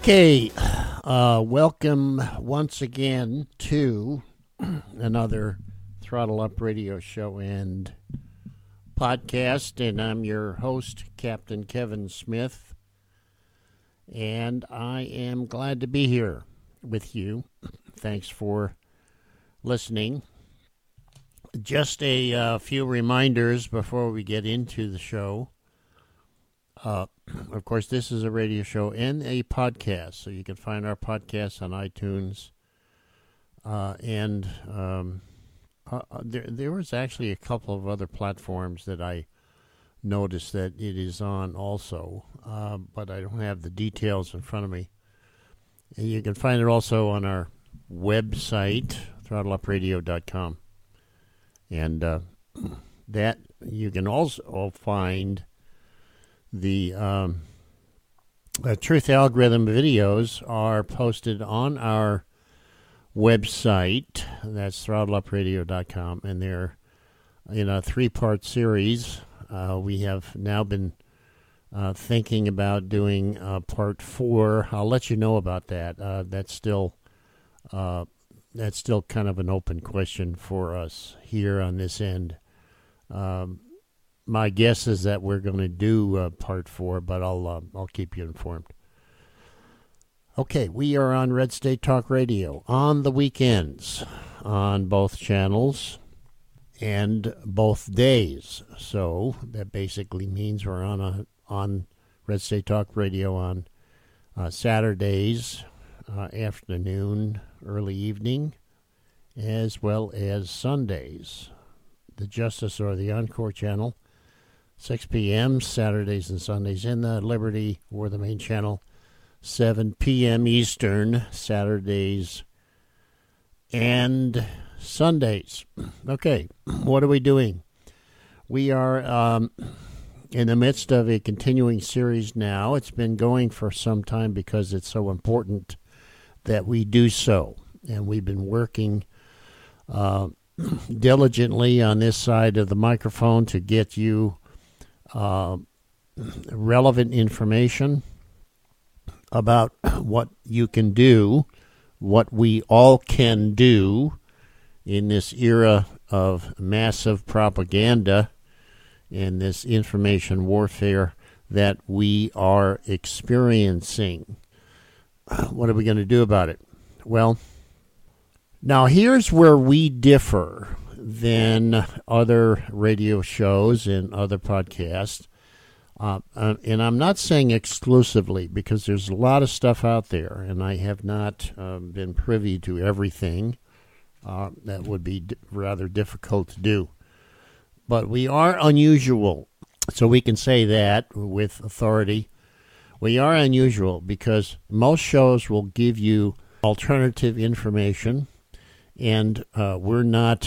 Okay, welcome once again to another Throttle Up radio show and podcast, and I'm your host, Captain Kevin Smith, and I am glad to be here with you. Thanks for listening. Just a few reminders before we get into the show. Of course, this is a radio show and a podcast, so you can find our podcast on iTunes. There was actually a couple of other platforms that I noticed that it is on also, but I don't have the details in front of me. And you can find it also on our website, throttleUpradio.com. And that you can also find the Truth Algorithm videos are posted on our website. That's throttleUpradio.com, and they're in a 3-part series. We have now been thinking about doing part 4. I'll let you know about that. That's still kind of an open question for us here on this end. My guess is that we're going to do part 4, but I'll keep you informed. Okay, we are on Red State Talk Radio on the weekends on both channels and both days. So that basically means we're on Red State Talk Radio on Saturdays afternoon, early evening, as well as Sundays. The Justice or the Encore channel, 6 p.m. Saturdays and Sundays, in the Liberty or the main channel, 7 p.m. Eastern, Saturdays and Sundays. Okay, what are we doing? We are in the midst of a continuing series now. It's been going for some time because it's so important that we do so. And we've been working diligently on this side of the microphone to get you relevant information about what you can do, what we all can do in this era of massive propaganda and this information warfare that we are experiencing. What are we going to do about it? Well, now here's where we differ than other radio shows and other podcasts. And I'm not saying exclusively, because there's a lot of stuff out there, and I have not been privy to everything. That would be rather difficult to do. But we are unusual, so we can say that with authority. We are unusual because most shows will give you alternative information, and we're not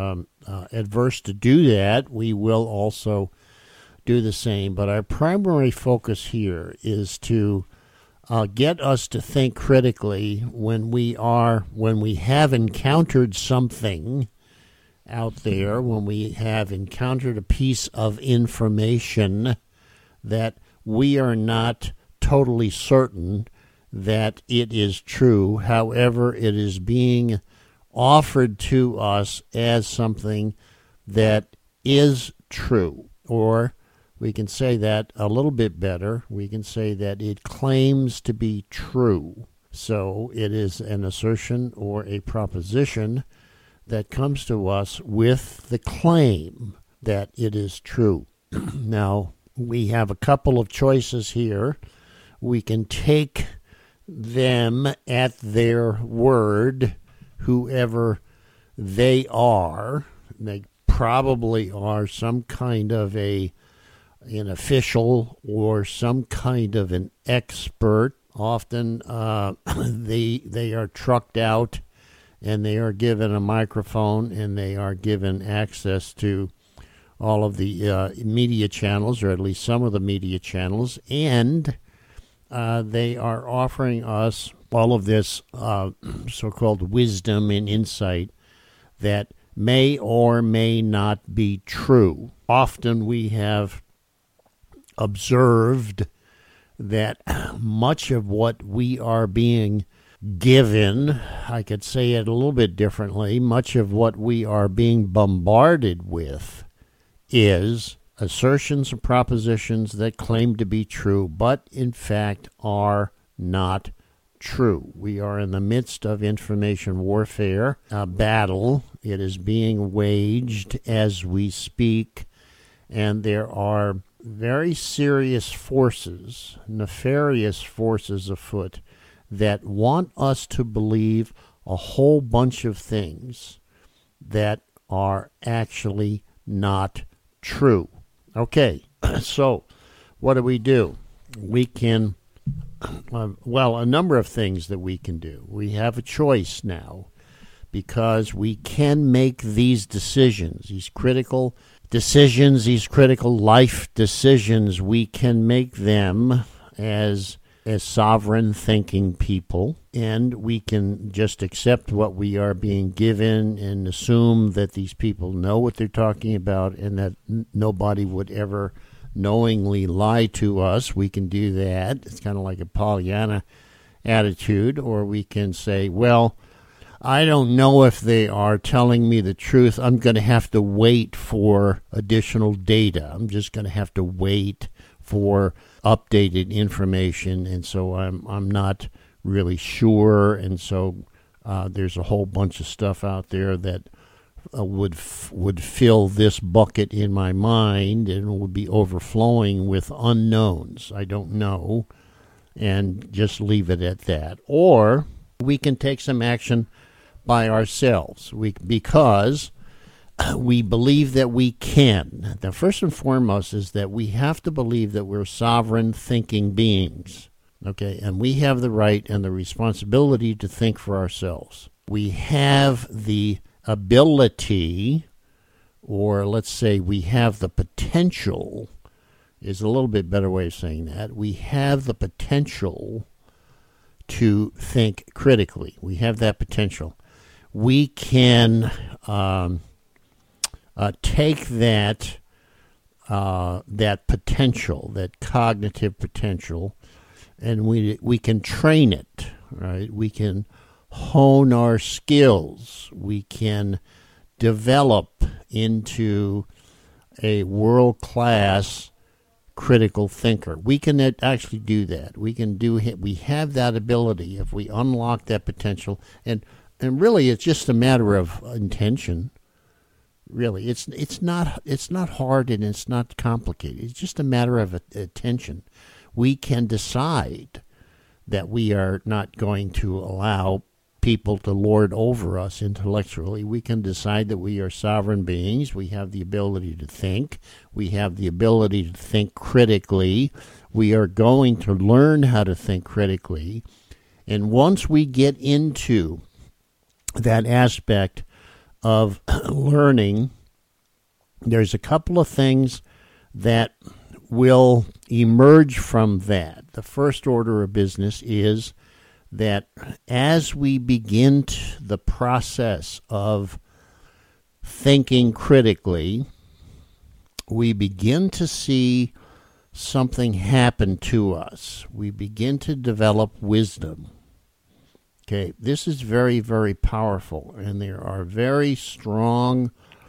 adverse to do that. We will also do the same, but our primary focus here is to get us to think critically when we have encountered something out there, when we have encountered a piece of information that we are not totally certain that it is true. However, it is being offered to us as something that is true, or we can say that a little bit better. We can say that it claims to be true. So it is an assertion or a proposition that comes to us with the claim that it is true. Now, we have a couple of choices here. We can take them at their word, whoever they are. They probably are some kind of an official or some kind of an expert. Often they are trucked out and they are given a microphone and they are given access to all of the media channels, or at least some of the media channels, and they are offering us all of this so-called wisdom and insight that may or may not be true. Often we have observed that much of what we are being given, I could say it a little bit differently, much of what we are being bombarded with is assertions and propositions that claim to be true, but in fact are not true. We are in the midst of information warfare, a battle. It is being waged as we speak, and there are very serious forces, nefarious forces afoot that want us to believe a whole bunch of things that are actually not true. Okay, so what do? We can, a number of things that we can do. We have a choice now because we can make these decisions, these critical decisions, these critical life decisions. We can make them as sovereign thinking people, and we can just accept what we are being given and assume that these people know what they're talking about and that nobody would ever knowingly lie to us. We can do that. It's kind of like a Pollyanna attitude. Or we can say, well, I don't know if they are telling me the truth. I'm going to have to wait for additional data. I'm just going to have to wait for updated information, and so I'm not really sure, and so there's a whole bunch of stuff out there that would fill this bucket in my mind and would be overflowing with unknowns. I don't know, and just leave it at that. Or we can take some action by ourselves because we believe that we can. The first and foremost is that we have to believe that we're sovereign thinking beings, okay? And we have the right and the responsibility to think for ourselves. We have the ability, or let's say we have the potential, is a little bit better way of saying that. We have the potential to think critically. We have that potential. We can take that potential, that cognitive potential, and we can train it, right? We can hone our skills. We can develop into a world-class critical thinker. We can actually do that. We have that ability if we unlock that potential, and really it's just a matter of intention. Really, it's not hard and it's not complicated. It's just a matter of attention. We can decide that we are not going to allow people to lord over us intellectually. We can decide that we are sovereign beings. We have the ability to think. We have the ability to think critically. We are going to learn how to think critically. And once we get into that aspect of learning, there's a couple of things that will emerge from that. The first order of business is that as we begin the process of thinking critically, we begin to see something happen to us. We begin to develop wisdom. Okay, this is very, very powerful, and there are very strong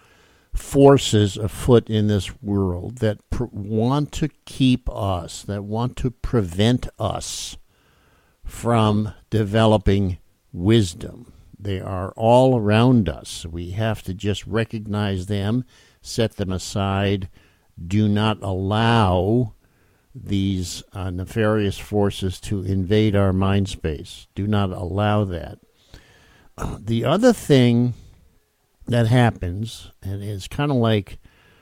forces afoot in this world that want to keep us, that want to prevent us from developing wisdom. They are all around us. We have to just recognize them, set them aside, do not allow these nefarious forces to invade our mind space. Do not allow that. The other thing that happens, and it's kind of like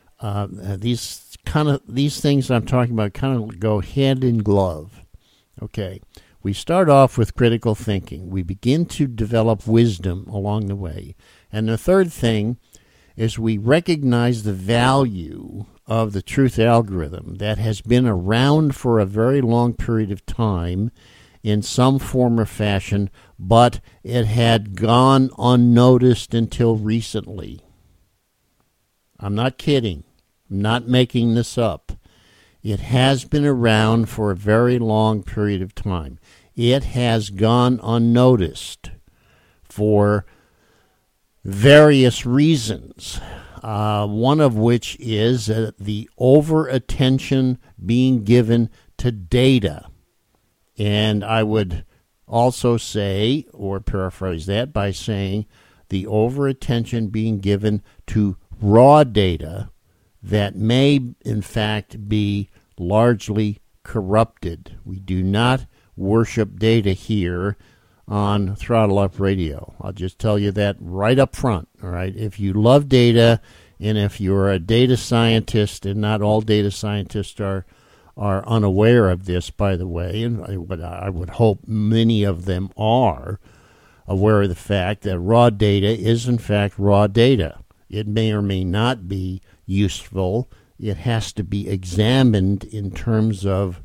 these things I'm talking about kind of go hand in glove. Okay, we start off with critical thinking. We begin to develop wisdom along the way. And the third thing is we recognize the value of the truth algorithm that has been around for a very long period of time in some form or fashion, but it had gone unnoticed until recently. I'm not kidding. I'm not making this up. It has been around for a very long period of time. It has gone unnoticed for various reasons, one of which is the over-attention being given to data. And I would also say, or paraphrase that by saying, the over-attention being given to raw data that may, in fact, be largely corrupted. We do not worship data here on Throttle Up Radio. I'll just tell you that right up front, all right? If you love data, and if you're a data scientist, and not all data scientists are unaware of this, by the way, and I would hope many of them are aware of the fact that raw data is, in fact, raw data. It may or may not be useful. It has to be examined in terms of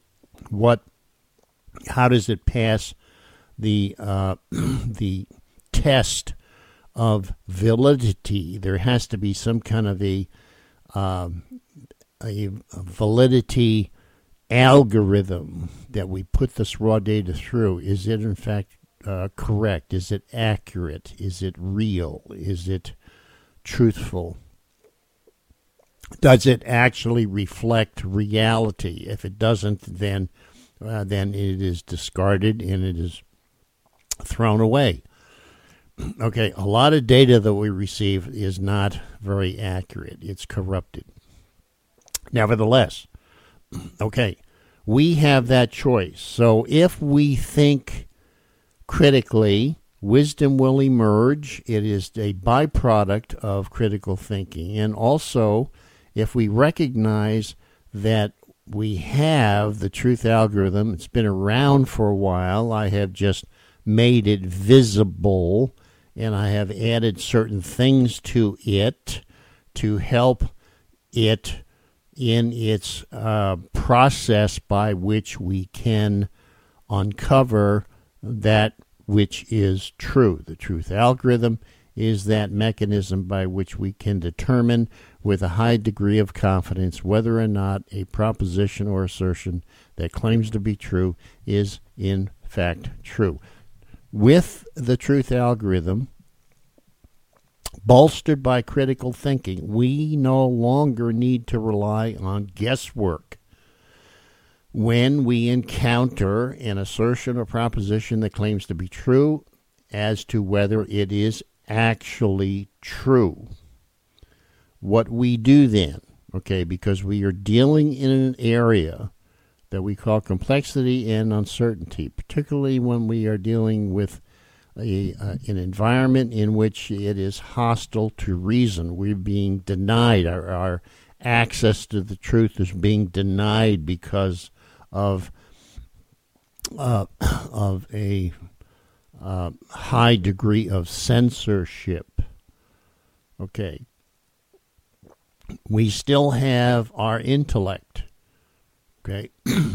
how does it pass the test of validity. There has to be some kind of a validity algorithm that we put this raw data through. Is it in fact correct? Is it accurate? Is it real? Is it truthful? Does it actually reflect reality? If it doesn't, then it is discarded and it is thrown away. Okay, a lot of data that we receive is not very accurate. It's corrupted. Nevertheless, okay, we have that choice. So if we think critically, wisdom will emerge. It is a byproduct of critical thinking. And also, if we recognize that we have the truth algorithm, it's been around for a while, I have just made it visible, and I have added certain things to it to help it in its process by which we can uncover that which is true. The truth algorithm is that mechanism by which we can determine with a high degree of confidence whether or not a proposition or assertion that claims to be true is in fact true. With the truth algorithm, bolstered by critical thinking, we no longer need to rely on guesswork when we encounter an assertion or proposition that claims to be true as to whether it is actually true. What we do then, okay, because we are dealing in an area that we call complexity and uncertainty, particularly when we are dealing with an environment in which it is hostile to reason. We're being denied. Our access to the truth is being denied because of a high degree of censorship. Okay. We still have our intellect. Okay.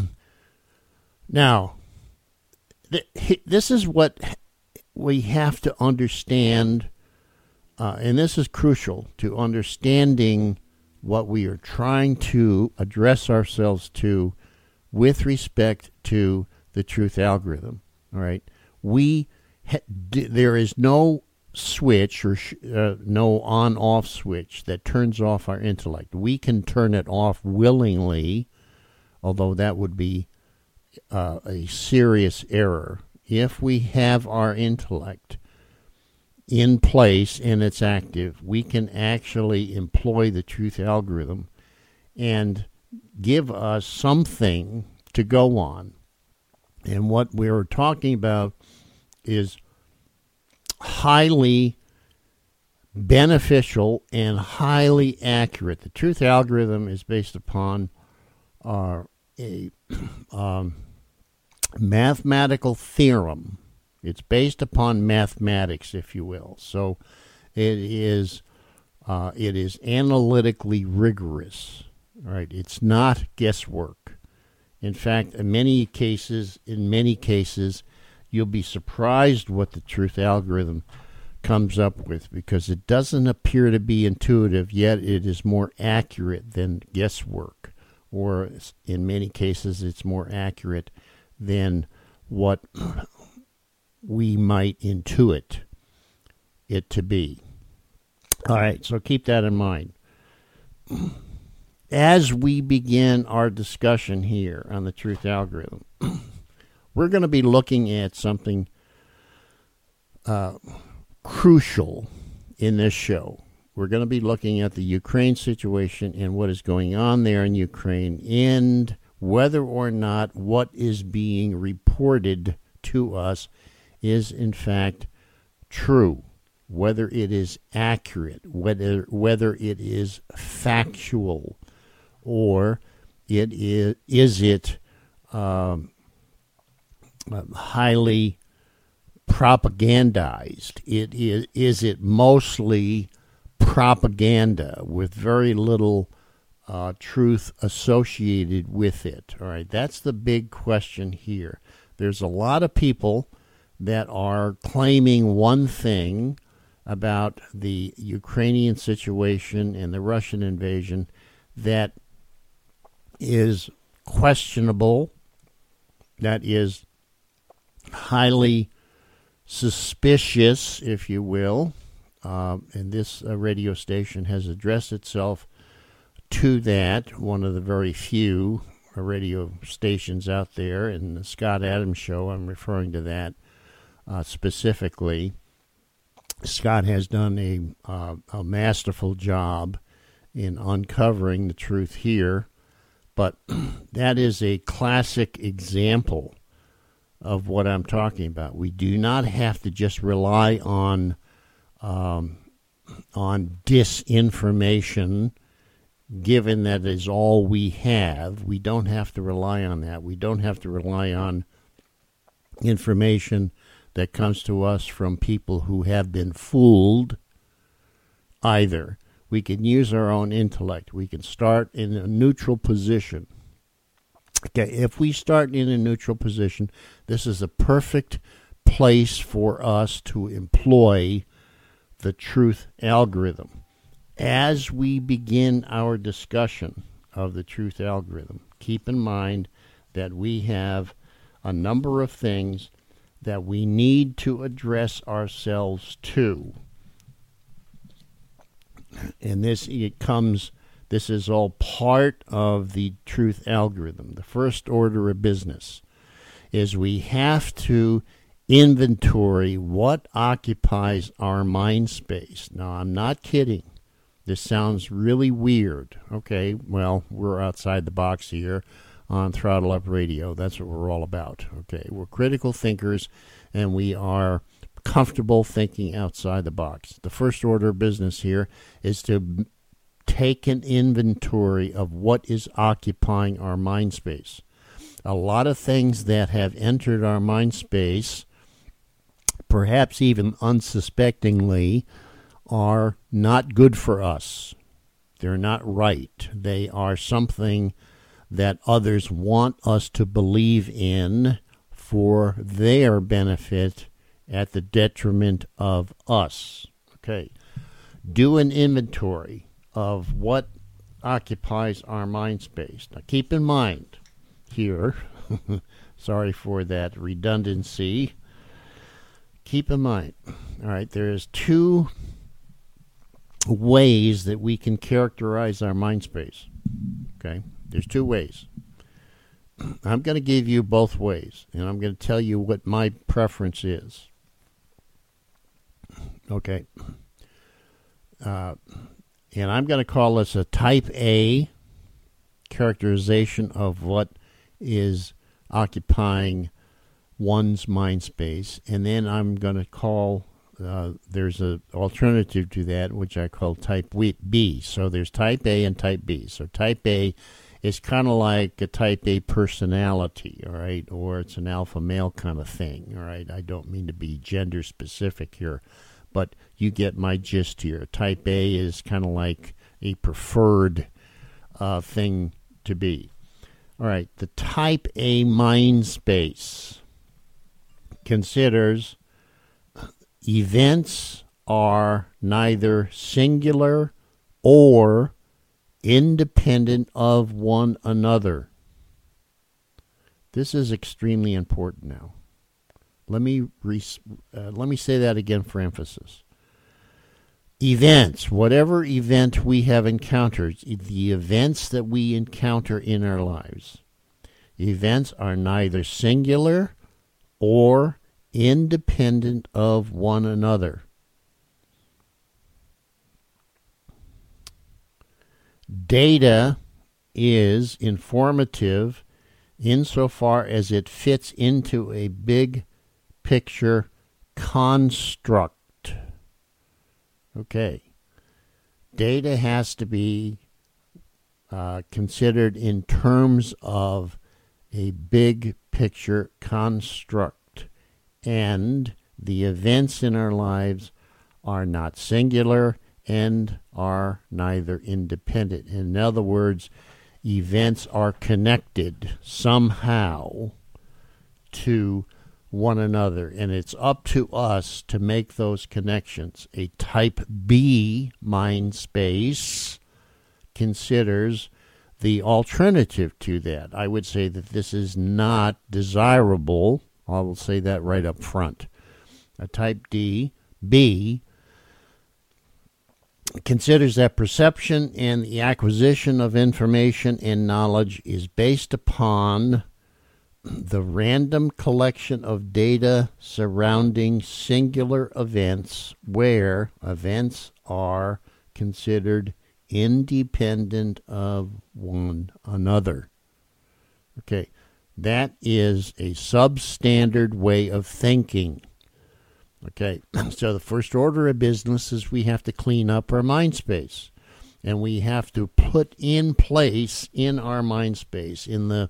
Now, this is what we have to understand, and this is crucial to understanding what we are trying to address ourselves to with respect to the truth algorithm. All right, there is no switch or no on-off switch that turns off our intellect. We can turn it off willingly, although that would be a serious error. If we have our intellect in place and it's active, we can actually employ the truth algorithm and give us something to go on. And what we're talking about is highly beneficial and highly accurate. The truth algorithm is based upon a mathematical theorem. It's based upon mathematics, if you will. So it is analytically rigorous. All right, it's not guesswork. In fact, in many cases, you'll be surprised what the truth algorithm comes up with, because it doesn't appear to be intuitive, yet it is more accurate than guesswork. or in many cases it's more accurate than what we might intuit it to be. All right, so keep that in mind. As we begin our discussion here on the truth algorithm, we're going to be looking at something crucial in this show. We're going to be looking at the Ukraine situation and what is going on there in Ukraine, and whether or not what is being reported to us is in fact true, whether it is accurate, whether it is factual, or is it highly propagandized? Is it mostly propaganda with very little truth associated with it? All right, that's the big question here. There's a lot of people that are claiming one thing about the Ukrainian situation and the Russian invasion that is questionable, that is highly suspicious, if you will, and this radio station has addressed itself to that, one of the very few radio stations out there. In the Scott Adams Show, I'm referring to that specifically. Scott has done a masterful job in uncovering the truth here, but that is a classic example of what I'm talking about. We do not have to just rely on disinformation, given that is all we have. We don't have to rely on that. We don't have to rely on information that comes to us from people who have been fooled either. We can use our own intellect. We can start in a neutral position. Okay, if we start in a neutral position, this is a perfect place for us to employ the truth algorithm. As we begin our discussion of the truth algorithm, keep in mind that we have a number of things that we need to address ourselves to. And this is all part of the truth algorithm. The first order of business is we have to inventory what occupies our mind space. Now, I'm not kidding. This sounds really weird. Okay, well, we're outside the box here on Throttle Up Radio. That's what we're all about. Okay, we're critical thinkers, and we are comfortable thinking outside the box. The first order of business here is to take an inventory of what is occupying our mind space. A lot of things that have entered our mind space, perhaps even unsuspectingly, are not good for us. They're not right. They are something that others want us to believe in for their benefit at the detriment of us. Okay. Do an inventory of what occupies our mind space. Now keep in mind here, sorry for that redundancy, keep in mind, all right, there's two ways that we can characterize our mind space. Okay, there's two ways. I'm going to give you both ways, and I'm going to tell you what my preference is. Okay. And I'm going to call this a type A characterization of what is occupying one's mind space. And then I'm going to call, there's an alternative to that, which I call type B. So there's type A and type B. So type A is kind of like a type A personality, all right, or it's an alpha male kind of thing, all right. I don't mean to be gender specific here, but you get my gist here. Type A is kind of like a preferred thing to be. All right, the type A mind space considers events are neither singular or independent of one another. This is extremely important now. Let me say that again for emphasis. Events, whatever event we have encountered, the events that we encounter in our lives, events are neither singular or independent of one another. Data is informative insofar as it fits into a big picture construct. Okay. Data has to be considered in terms of a big picture construct. And the events in our lives are not singular and are neither independent. In other words, events are connected somehow to one another, and it's up to us to make those connections. A type B mind space considers the alternative to that. I would say that this is not desirable. I will say that right up front. A type B considers that perception and the acquisition of information and knowledge is based upon the random collection of data surrounding singular events where events are considered independent of one another. Okay, that is a substandard way of thinking. Okay, so the first order of business is we have to clean up our mind space. And we have to put in place in our mind space, in the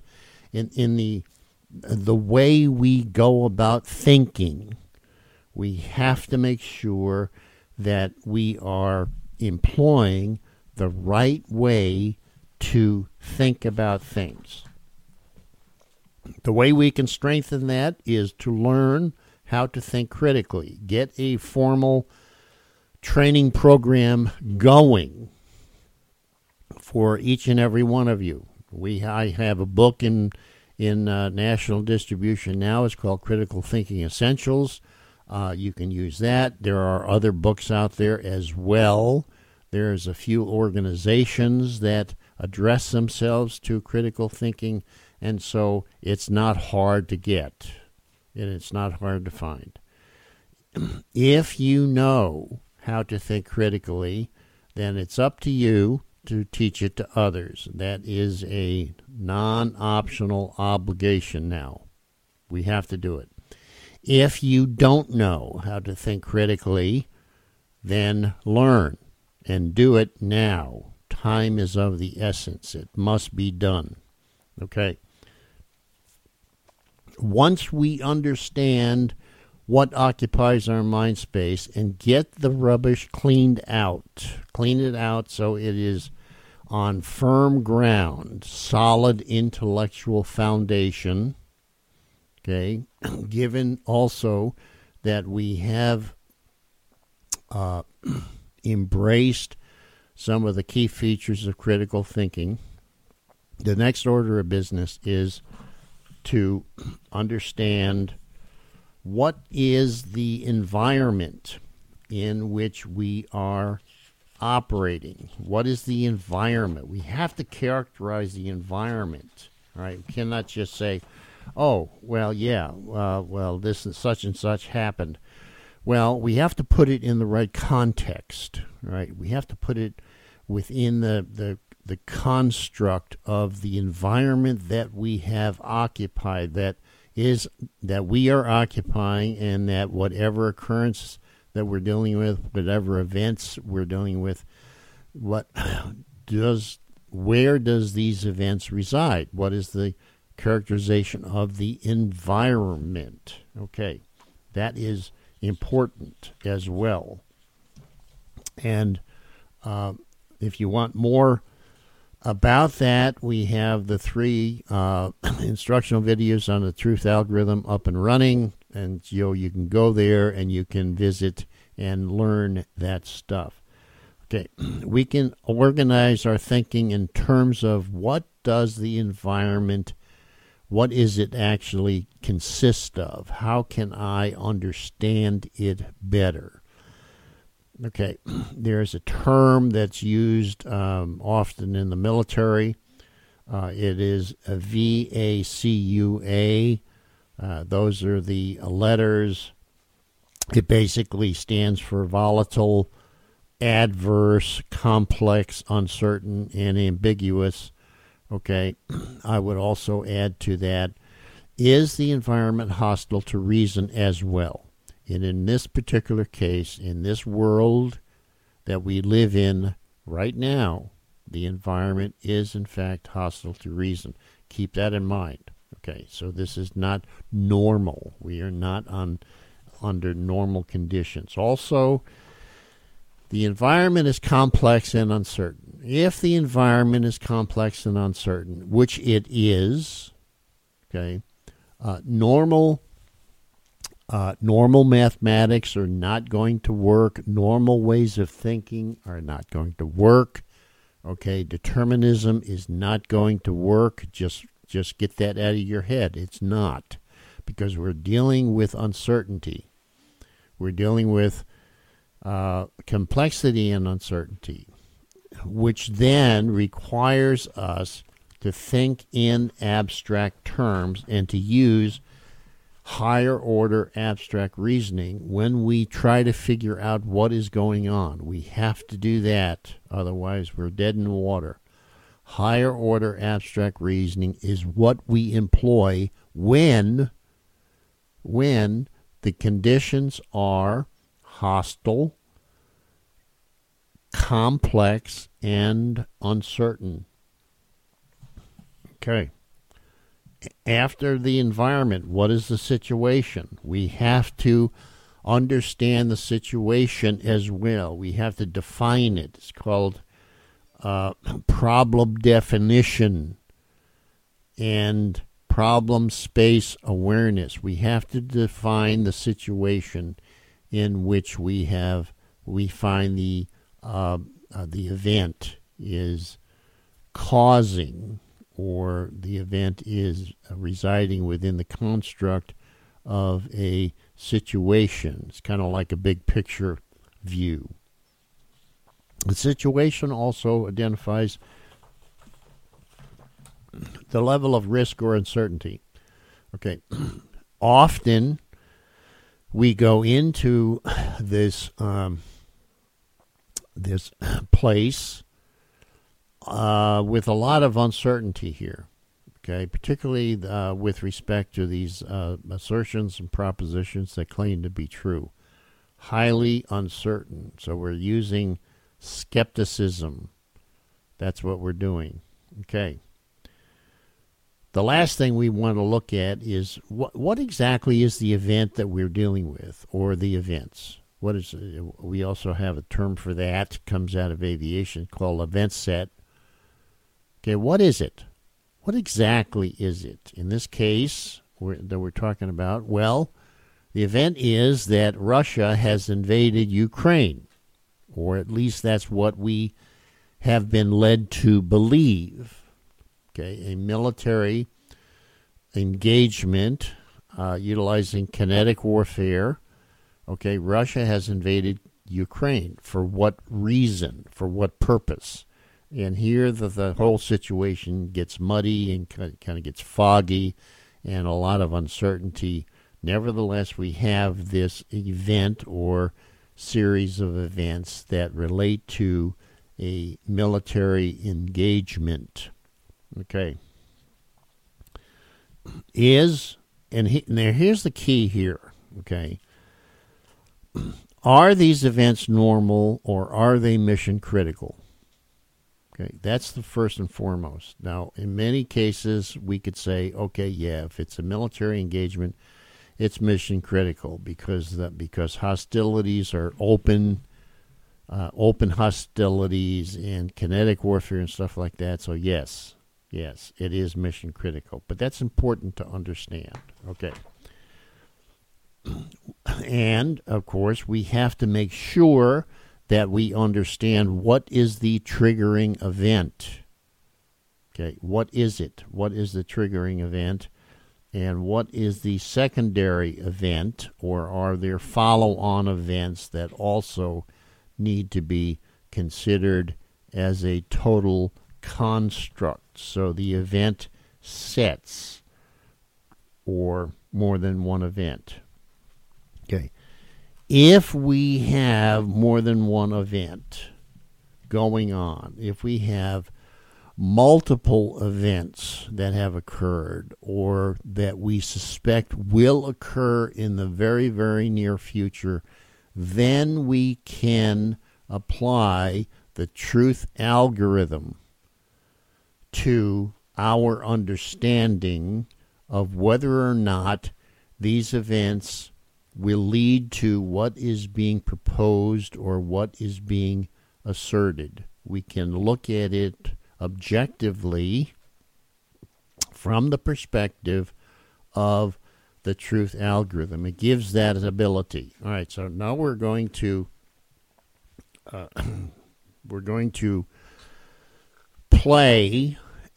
way we go about thinking, we have to make sure that we are employing the right way to think about things. The way we can strengthen that is to learn how to think critically. Get a formal training program going for each and every one of you. I have a book in national distribution now. It's called Critical Thinking Essentials. You can use that. There are other books out there as well. There's a few organizations that address themselves to critical thinking, and so it's not hard to get, and it's not hard to find. If you know how to think critically, then it's up to you to teach it to others. That is a non-optional obligation now. We have to do it. If you don't know how to think critically, then learn and do it now. Time is of the essence. It must be done. Okay? Once we understand what occupies our mind space and get the rubbish clean it out so it is on firm ground, solid intellectual foundation, okay, given also that we have embraced some of the key features of critical thinking, the next order of business is to understand what is the environment in which we are operating. What is the environment? We have to characterize the environment. All right, we cannot just say, "Oh, well, yeah, this and such happened." Well, we have to put it in the right context. Right? We have to put it within the construct of the environment that we have occupied, that we are occupying, and that whatever occurrence that we're dealing with, whatever events we're dealing with, where does these events reside? What is the characterization of the environment? Okay, that is important as well. And if you want more about that, we have the 3 instructional videos on the truth algorithm up and running, and you can go there and you can visit and learn that stuff. Okay, we can organize our thinking in terms of what does the environment, what is it actually consist of? How can I understand it better? Okay, there's a term that's used often in the military. It is a VACUA. Those are the letters. It basically stands for volatile, adverse, complex, uncertain, and ambiguous. Okay, I would also add to that, is the environment hostile to reason as well? And in this particular case, in this world that we live in right now, the environment is in fact hostile to reason. Keep that in mind. Okay, so this is not normal. We are not under normal conditions. Also, the environment is complex and uncertain. If the environment is complex and uncertain, which it is, okay, normal mathematics are not going to work. Normal ways of thinking are not going to work. Okay, determinism is not going to work. Just get that out of your head. It's not, because we're dealing with uncertainty. We're dealing with complexity and uncertainty, which then requires us to think in abstract terms and to use higher order abstract reasoning when we try to figure out what is going on. We have to do that, otherwise we're dead in the water. Higher order abstract reasoning is what we employ when the conditions are hostile, complex, and uncertain. Okay. After the environment, what is the situation? We have to understand the situation as well. We have to define it. It's called problem definition and problem space awareness. We have to define the situation in which we find the event is causing, or the event is residing within the construct of a situation. It's kind of like a big picture view. The situation also identifies the level of risk or uncertainty. Okay, often we go into this this place with a lot of uncertainty here, okay, particularly with respect to these assertions and propositions that claim to be true. Highly uncertain. So we're using skepticism. That's what we're doing. Okay. The last thing we want to look at is what exactly is the event that we're dealing with, or the events. What is it? We also have a term for that, comes out of aviation, called event set. Okay, what is it? What exactly is it? In this case that we're talking about, well, the event is that Russia has invaded Ukraine, or at least that's what we have been led to believe. Okay, a military engagement utilizing kinetic warfare. Okay, Russia has invaded Ukraine. For what reason? For what purpose? And here the whole situation gets muddy and kind of gets foggy and a lot of uncertainty. Nevertheless, we have this event or series of events that relate to a military engagement. Okay. Here's the key here, okay? Are these events normal, or are they mission critical? Okay, that's the first and foremost. Now, in many cases, we could say, okay, yeah, if it's a military engagement, it's mission critical because hostilities are open hostilities and kinetic warfare and stuff like that. So yes, it is mission critical. But that's important to understand. Okay. And, of course, we have to make sure that we understand what is the triggering event. Okay, what is it? What is the triggering event? And what is the secondary event, or are there follow-on events that also need to be considered as a total construct? So the event sets, or more than one event. Okay. If we have more than one event going on, if we have multiple events that have occurred or that we suspect will occur in the very, very near future, then we can apply the truth algorithm to our understanding of whether or not these events will lead to what is being proposed or what is being asserted. We can look at it objectively from the perspective of the truth algorithm. It gives that ability. All right, so now we're going to play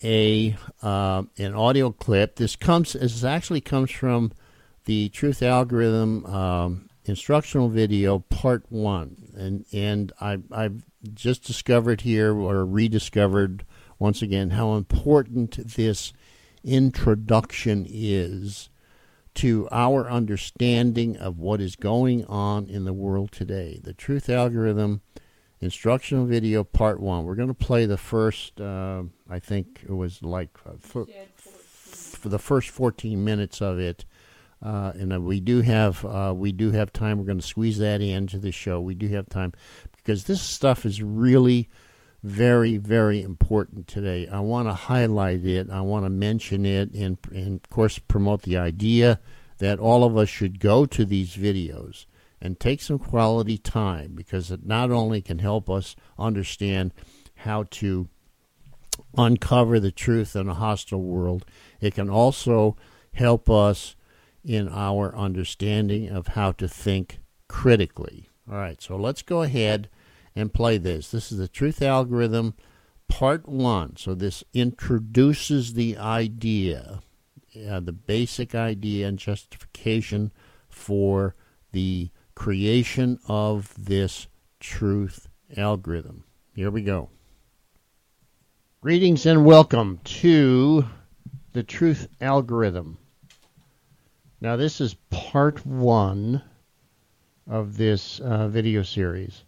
an audio clip. This actually comes from the Truth Algorithm instructional video part 1, and I've just discovered here, or rediscovered once again, how important this introduction is to our understanding of what is going on in the world today. The Truth Algorithm instructional video part 1. We're going to play the first, I think it was like for the first 14 minutes of it. And we do have time. We're going to squeeze that into the show. We do have time because this stuff is really very, very important today. I want to highlight it. I want to mention it, and of course promote the idea that all of us should go to these videos and take some quality time, because it not only can help us understand how to uncover the truth in a hostile world, it can also help us in our understanding of how to think critically. All right, so let's go ahead and play this. This is the Truth Algorithm part 1. So this introduces the idea, the basic idea and justification for the creation of this truth algorithm. Here we go. Greetings and welcome to the Truth Algorithm. Now, this is part 1 of this video series.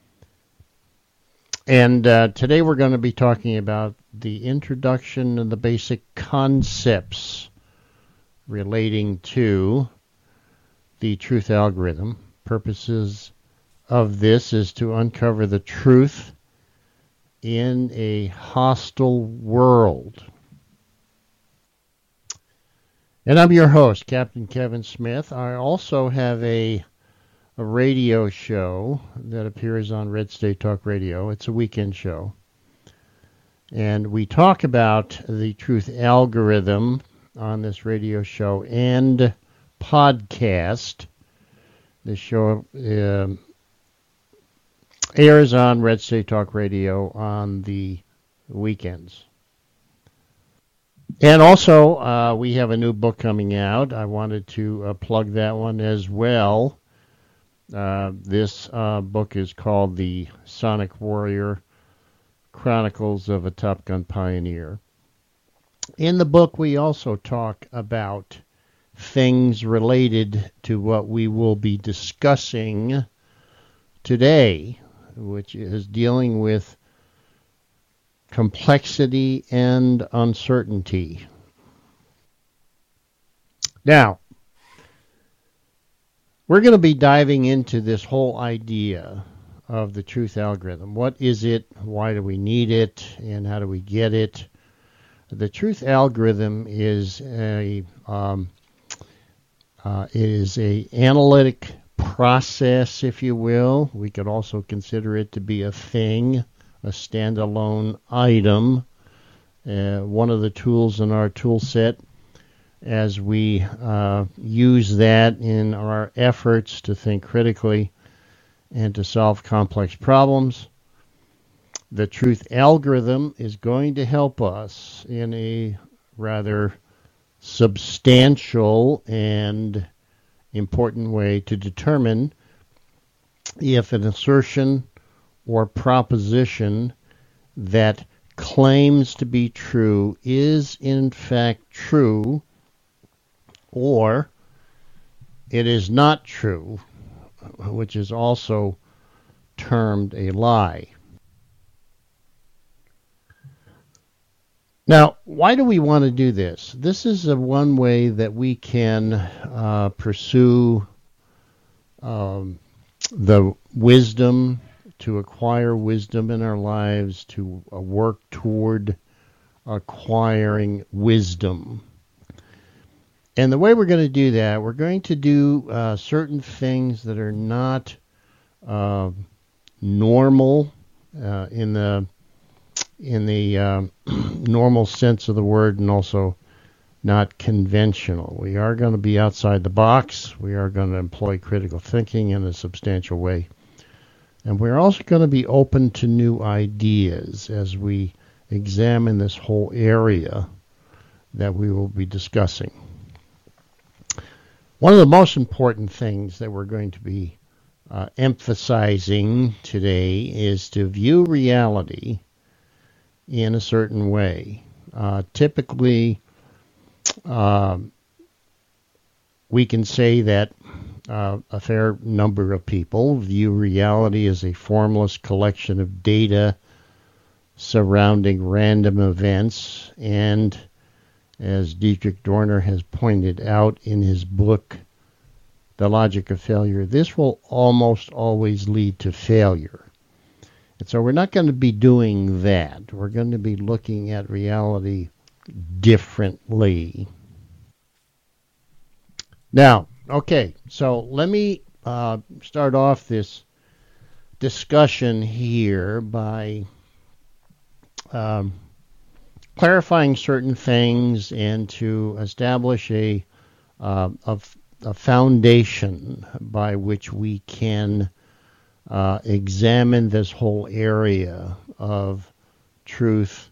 And today we're going to be talking about the introduction and the basic concepts relating to the truth algorithm. Purposes of this is to uncover the truth in a hostile world. And I'm your host, Captain Kevin Smith. I also have a radio show that appears on Red State Talk Radio. It's a weekend show. And we talk about the truth algorithm on this radio show and podcast. The show airs on Red State Talk Radio on the weekends. And also, we have a new book coming out. I wanted to plug that one as well. This book is called The Sonic Warrior, Chronicles of a Top Gun Pioneer. In the book, we also talk about things related to what we will be discussing today, which is dealing with complexity and uncertainty. Now, we're going to be diving into this whole idea of the truth algorithm. What is it? Why do we need it? And how do we get it? The truth algorithm is a analytic process, if you will. We could also consider it to be a thing, a standalone item, one of the tools in our tool set as we use that in our efforts to think critically and to solve complex problems. The truth algorithm is going to help us in a rather substantial and important way to determine if an assertion or proposition that claims to be true is in fact true, or it is not true, which is also termed a lie. Now, why do we want to do this? This is one way that we can pursue the wisdom, to acquire wisdom in our lives, to work toward acquiring wisdom. And the way we're going to do that, we're going to do certain things that are not normal in the normal sense of the word, and also not conventional. We are going to be outside the box. We are going to employ critical thinking in a substantial way. And we're also going to be open to new ideas as we examine this whole area that we will be discussing. One of the most important things that we're going to be emphasizing today is to view reality in a certain way. Typically, we can say that a fair number of people view reality as a formless collection of data surrounding random events, and as Dietrich Dorner has pointed out in his book, The Logic of Failure, this will almost always lead to failure. And so we're not going to be doing that. We're going to be looking at reality differently. Now, okay, so let me start off this discussion here by clarifying certain things and to establish a foundation by which we can examine this whole area of truth,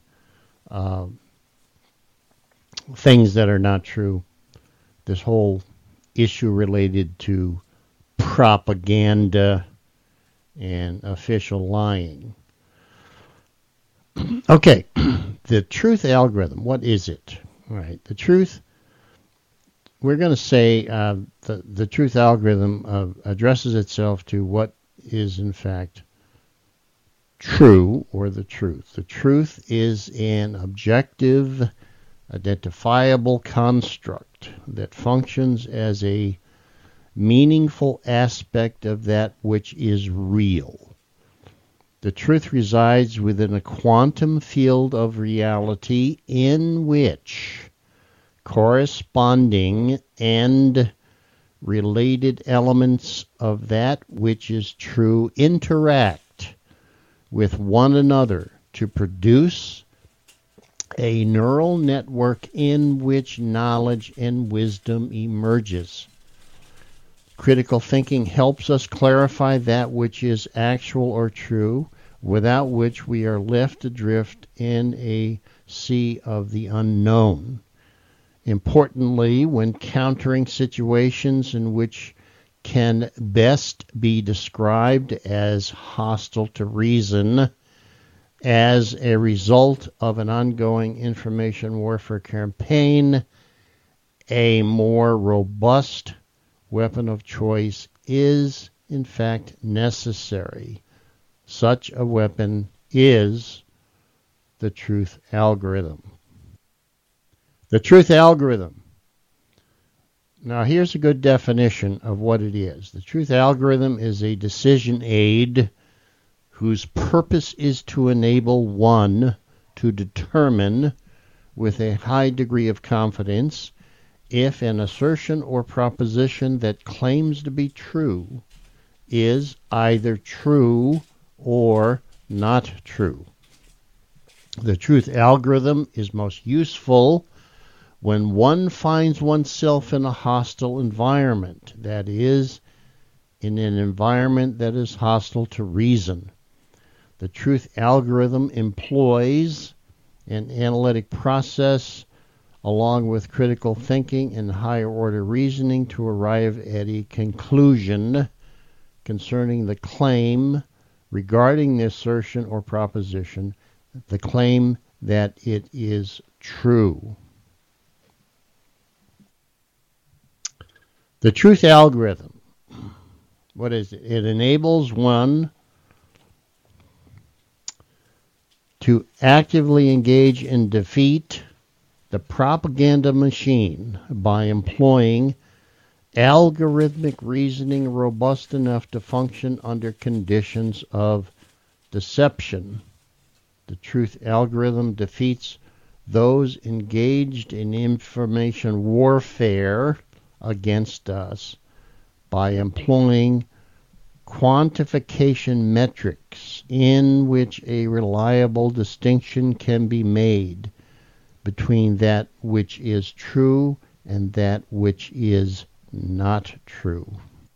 things that are not true, this whole issue related to propaganda and official lying. Okay, the truth algorithm, what is it? All right, the truth, we're going to say the truth algorithm addresses itself to what is in fact true, or the truth. The truth is an objective, identifiable construct that functions as a meaningful aspect of that which is real. The truth resides within a quantum field of reality in which corresponding and related elements of that which is true interact with one another to produce a neural network in which knowledge and wisdom emerges. Critical thinking helps us clarify that which is actual or true, without which we are left adrift in a sea of the unknown. Importantly, when countering situations in which can best be described as hostile to reason, as a result of an ongoing information warfare campaign, a more robust weapon of choice is, in fact, necessary. Such a weapon is the truth algorithm. The truth algorithm. Now, here's a good definition of what it is. The truth algorithm is a decision aid whose purpose is to enable one to determine with a high degree of confidence if an assertion or proposition that claims to be true is either true or not true. The truth algorithm is most useful when one finds oneself in a hostile environment, that is, in an environment that is hostile to reason. The truth algorithm employs an analytic process along with critical thinking and higher order reasoning to arrive at a conclusion concerning the claim regarding the assertion or proposition, the claim that it is true. The truth algorithm, what is it? It enables one to actively engage and defeat the propaganda machine by employing algorithmic reasoning robust enough to function under conditions of deception. The truth algorithm defeats those engaged in information warfare against us by employing quantification metrics in which a reliable distinction can be made between that which is true and that which is not true.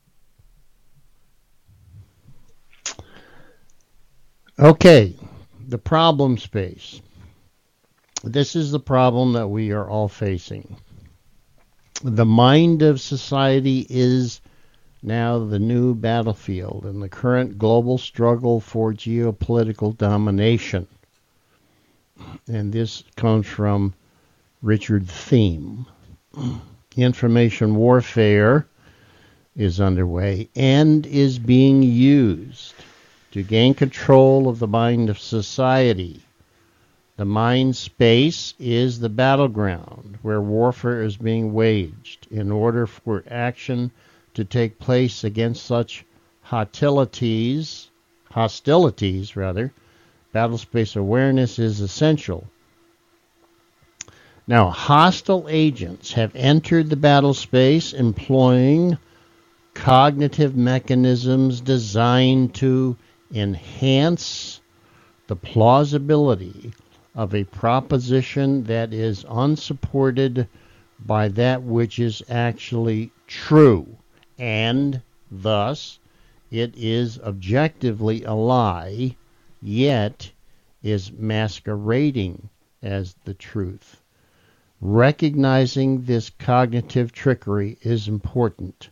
Okay, the problem space. This is the problem that we are all facing. The mind of society is now the new battlefield in the current global struggle for geopolitical domination. And this comes from Richard Thiem. Information warfare is underway and is being used to gain control of the mind of society. The mind space is the battleground where warfare is being waged in order for action to take place against such hostilities. Battle space awareness is essential. Now, hostile agents have entered the battle space employing cognitive mechanisms designed to enhance the plausibility of a proposition that is unsupported by that which is actually true, and thus it is objectively a lie, yet is masquerading as the truth. Recognizing this cognitive trickery is important.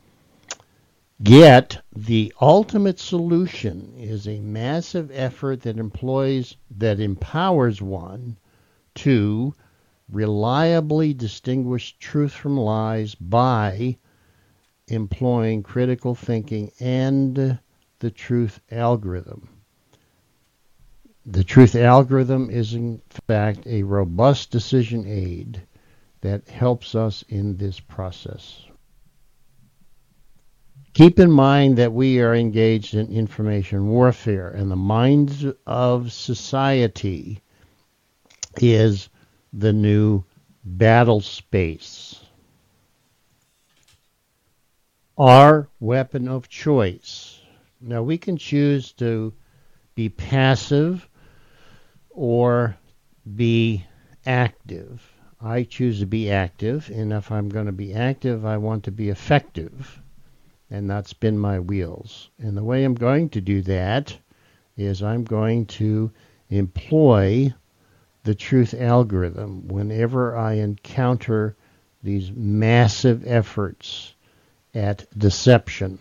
Yet, the ultimate solution is a massive effort that empowers one to reliably distinguish truth from lies by employing critical thinking and the truth algorithm. The truth algorithm is, in fact, a robust decision aid that helps us in this process. Keep in mind that we are engaged in information warfare, and the mind of society is the new battle space. Our weapon of choice. Now, we can choose to be passive or be active. I choose to be active, and if I'm going to be active, I want to be effective and not spin my wheels. And the way I'm going to do that is I'm going to employ the truth algorithm whenever I encounter these massive efforts at deception.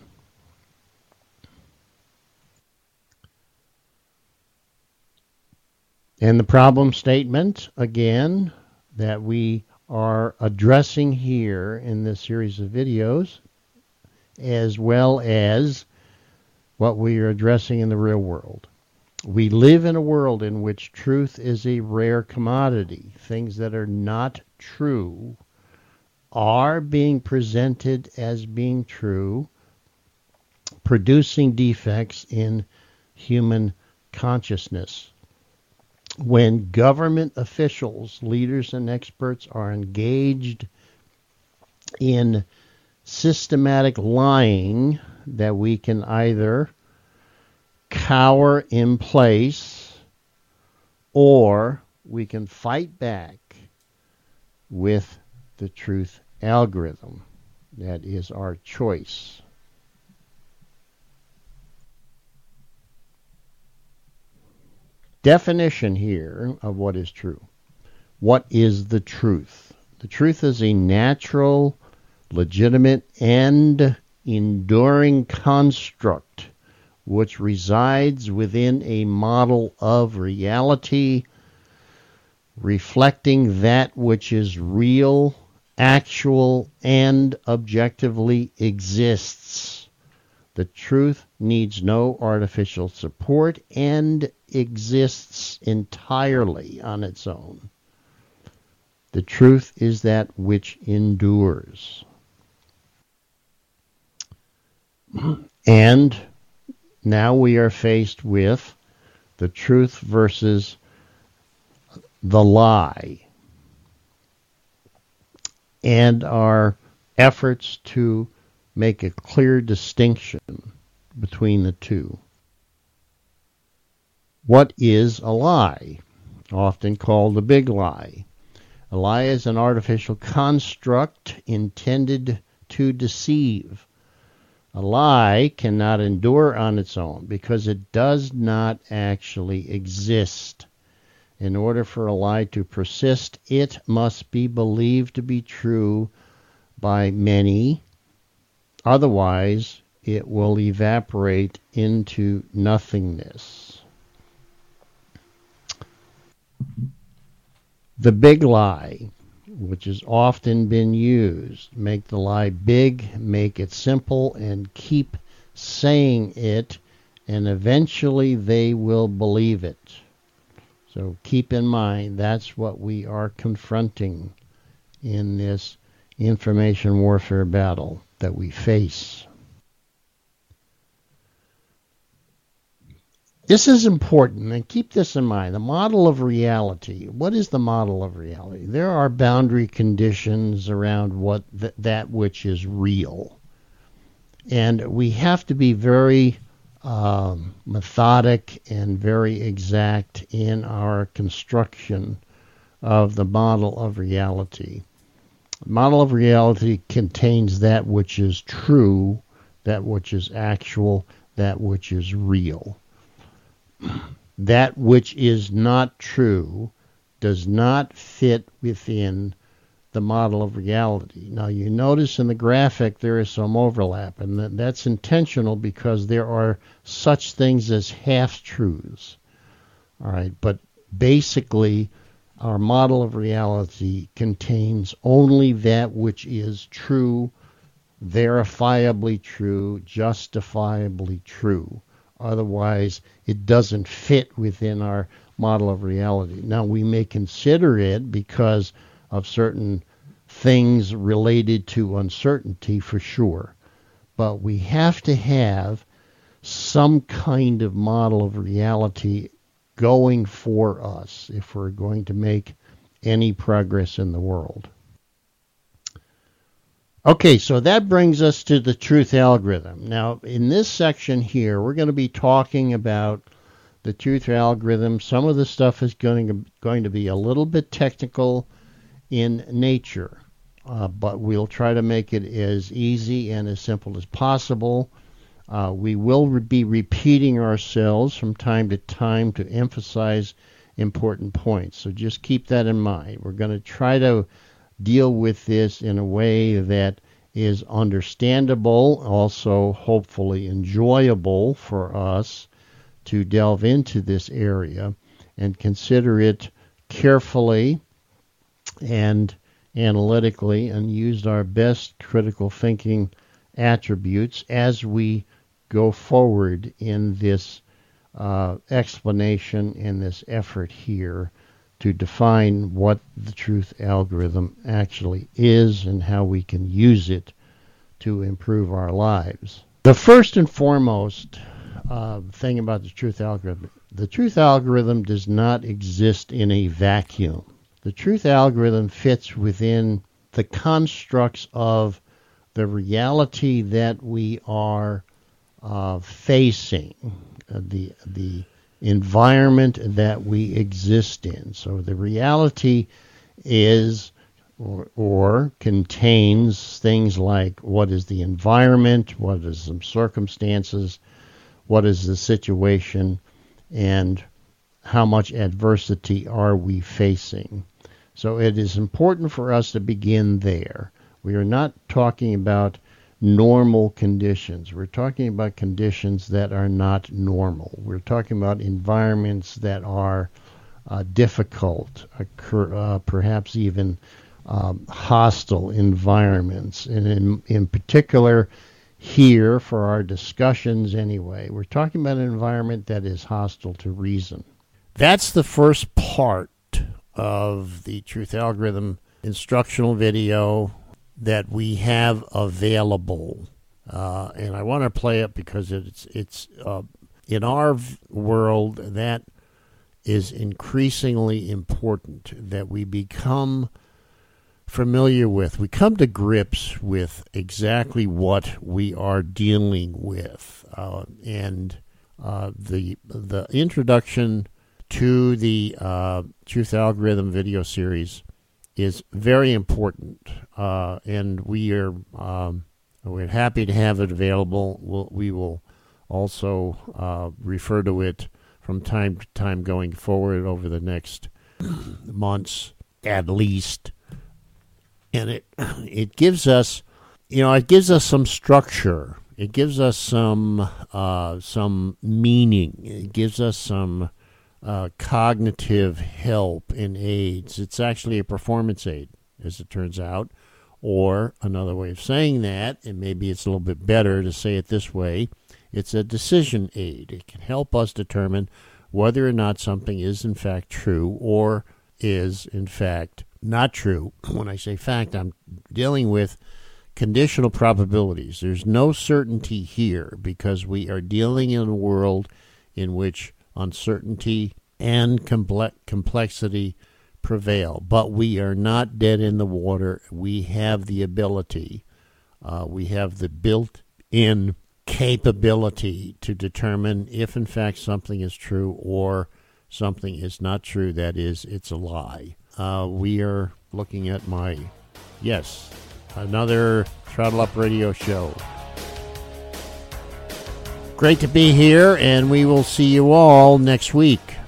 And the problem statement, again, that we are addressing here in this series of videos, as well as what we are addressing in the real world. We live in a world in which truth is a rare commodity. Things that are not true are being presented as being true, producing defects in human consciousness. When government officials, leaders, and experts are engaged in systematic lying that we can either cower in place or we can fight back with the truth algorithm. That is our choice. definition here of what is true. What is the truth? The truth is a natural, legitimate, and enduring construct which resides within a model of reality, reflecting that which is real, actual, and objectively exists. The truth needs no artificial support and exists entirely on its own. The truth is that which endures. And now we are faced with the truth versus the lie, and our efforts to make a clear distinction between the two. What is a lie? Often called a big lie. A lie is an artificial construct intended to deceive. A lie cannot endure on its own because it does not actually exist. In order for a lie to persist, it must be believed to be true by many. Otherwise, it will evaporate into nothingness. The big lie, which has often been used, make the lie big, make it simple, and keep saying it, and eventually they will believe it. So keep in mind, that's what we are confronting in this information warfare battle that we face. This is important, and keep this in mind. The model of reality. What is the model of reality? There are boundary conditions around what that which is real. And we have to be very methodic and very exact in our construction of the model of reality. The model of reality contains that which is true, that which is actual, that which is real. That which is not true does not fit within the model of reality. Now, you notice in the graphic there is some overlap, and that's intentional because there are such things as half-truths. All right, but basically, our model of reality contains only that which is true, verifiably true, justifiably true. Otherwise, it doesn't fit within our model of reality. Now, we may consider it because of certain things related to uncertainty for sure. But we have to have some kind of model of reality going for us if we're going to make any progress in the world. Okay, so that brings us to the truth algorithm. Now, in this section here, we're going to be talking about the truth algorithm. Some of the stuff is going to be a little bit technical in nature, but we'll try to make it as easy and as simple as possible. We will be repeating ourselves from time to time to emphasize important points, so just keep that in mind. We're going to try to deal with this in a way that is understandable, also hopefully enjoyable for us to delve into this area and consider it carefully and analytically, and use our best critical thinking attributes as we go forward in this explanation, in this effort here to define what the truth algorithm actually is and how we can use it to improve our lives. The first and foremost thing about the truth algorithm does not exist in a vacuum. The truth algorithm fits within the constructs of the reality that we are facing, the environment that we exist in. So the reality is or contains things like what is the environment, what is some circumstances, what is the situation, and how much adversity are we facing. So it is important for us to begin there. We are not talking about normal conditions. We're talking about conditions that are not normal. We're talking about environments that are difficult, perhaps even hostile environments. And in particular, here, for our discussions anyway, we're talking about an environment that is hostile to reason. That's the first part of the Truth Algorithm instructional video that we have available. And I want to play it because it's in our world that is increasingly important that we become familiar with. We come to grips with exactly what we are dealing with. And the introduction to the Truth Algorithm video series is very important, and we're happy to have it available. We will also refer to it from time to time going forward over the next months at least. And it gives us, some structure. It gives us some meaning. It gives us some cognitive help and aids. It's actually a performance aid, as it turns out. Or another way of saying that, and maybe it's a little bit better to say it this way, it's a decision aid. It can help us determine whether or not something is in fact true or is in fact not true. When I say fact, I'm dealing with conditional probabilities. There's no certainty here because we are dealing in a world in which uncertainty and complexity prevail. But we are not dead in the water. We have the ability, we have the built-in capability to determine if in fact something is true or something is not true. That is, it's a lie. We are looking at another Throttle Up Radio show. Great to be here, and we will see you all next week.